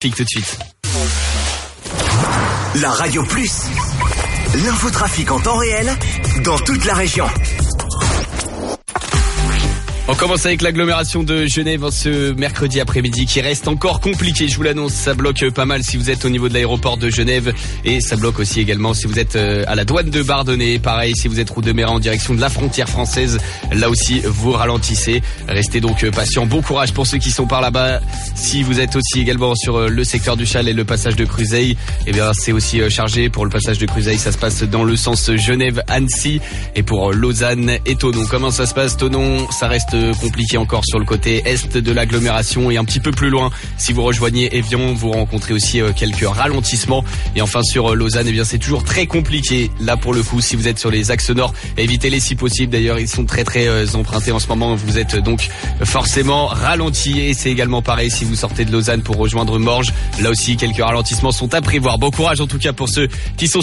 Tout de suite. La Radio Plus, l'infotrafic en temps réel dans toute la région. On commence avec l'agglomération de Genève ce mercredi après-midi qui reste encore compliqué, je vous l'annonce, ça bloque pas mal si vous êtes au niveau de l'aéroport de Genève et ça bloque aussi également si vous êtes à la douane de Bardonnay, pareil si vous êtes route de Mérin en direction de la frontière française, là aussi vous ralentissez, restez donc patient, bon courage pour ceux qui sont par là-bas. Si vous êtes aussi également sur le secteur du Châle et le passage de Cruzeil, eh bien c'est aussi chargé pour le passage de Cruzeil, ça se passe dans le sens Genève-Annecy et pour Lausanne et Thonon. Comment ça se passe Thonon? Ça reste compliqué encore sur le côté est de l'agglomération et un petit peu plus loin si vous rejoignez Évian, vous rencontrez aussi quelques ralentissements et enfin sur Lausanne, eh bien c'est toujours très compliqué là pour le coup si vous êtes sur les axes nord, évitez-les si possible, d'ailleurs ils sont très empruntés en ce moment, vous êtes donc forcément ralenti et c'est également pareil si vous sortez de Lausanne pour rejoindre Morges, là aussi quelques ralentissements sont à prévoir. Bon courage en tout cas pour ceux qui sont